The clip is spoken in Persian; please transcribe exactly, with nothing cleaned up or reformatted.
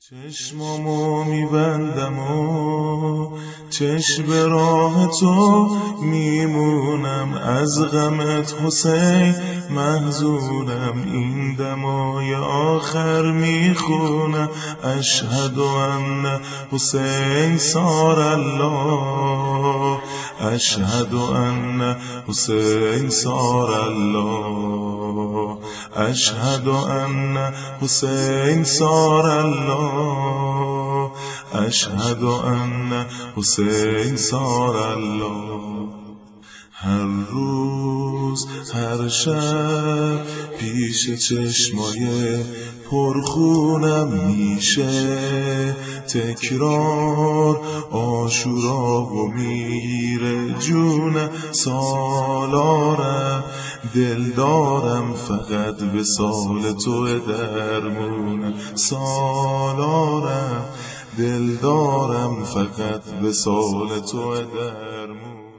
چشمامو میبندم و چشم به راه تو میمونم، از غمت حسین محزونم، این دمای آخر میخونم. اشهد ان حسین صار الله، اشهد ان حسین صار الله، اشهد ان حسین صار الله، اشهد ان حسین صار الله. هر روز هر شب پیش چشمای پرخونم میشه تکرار عاشورا و میره جونم. سالارم دل دارم فقط به سال تو درمونم، سالارم دل دارم فقط به سال تو درمونم.